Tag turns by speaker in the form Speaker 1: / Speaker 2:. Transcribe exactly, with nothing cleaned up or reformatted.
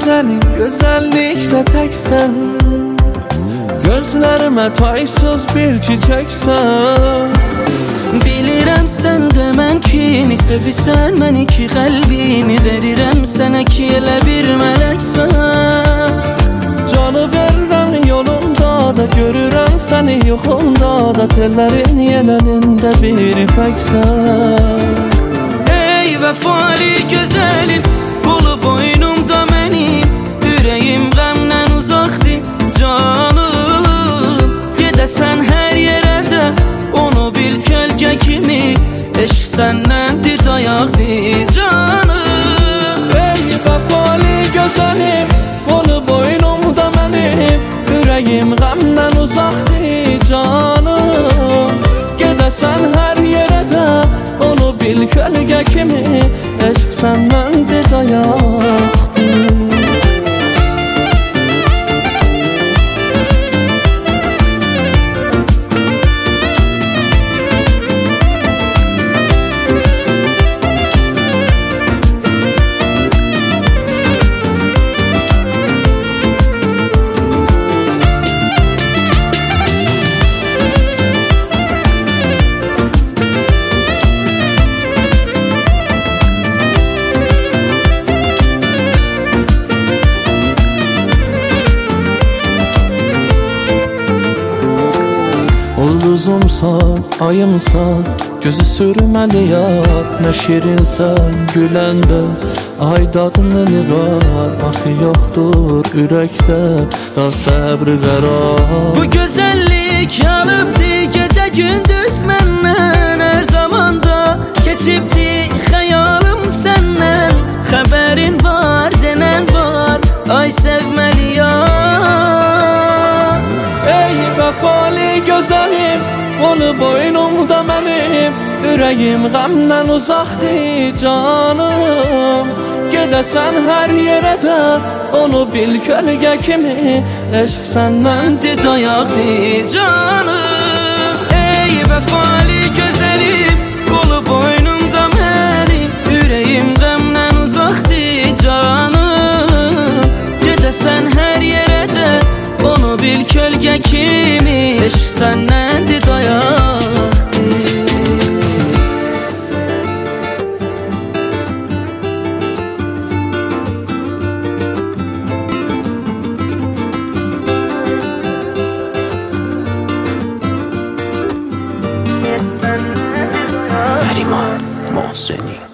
Speaker 1: gözəlim, gözəllikdə təksən, gözlərimə taysız bir çiçəksən.
Speaker 2: Bilirəm sən də mən kimi sevirsən məni ki, qəlbimi verirəm sənə ki, elə bir mələksən.
Speaker 1: Canı verirəm yolunda da, görürəm səni yuxumda da, tellərin yelənində bir ipəksən.
Speaker 2: Ey vəfalı gözəlim, qolu boynumda mənim, ürəyim qəmdən uzaqdır canım. Gedəsən hər yerə də, onu bil kölgə kimi, eşq səndəndir, dayaqdır canım.
Speaker 1: Ey vəfalı gözəlim, qolu boynumda mənim, ürəyim qəmdən uzaqdır canım. Gedəsən hər yerə də, onu bil kölgə kimi, eşq səndəndir, dayaqdır. Ulduzumsan, ayımsan, gözü sürməli yar, nə şirinsən, güləndə ay dadını var. Axı yoxdur ürəkdə, da səbri qərar.
Speaker 2: Bu gözəllik yanıbdı gecə gündüz məndən, hər zamanda keçibdi xəyalım səndən. Xəbərin var, denən var, ay sevməli yar.
Speaker 1: Ey vəfalı gözəlim, qolu boynumda mənim, ürəyim qəmdən uzaqdır canım. Gedəsən hər yerə də, onu bil kölgə kimi, eşq səndəndir,
Speaker 2: dayaqdır canım. Ey vəfalı gözəlim, qolu boynumda mənim, ürəyim qəmdən uzaqdır canım. Gedəsən hər yerə də, onu bil kölgə kimi, eşq səndəndir, dayaqdır.
Speaker 3: Nəriman Mohseni.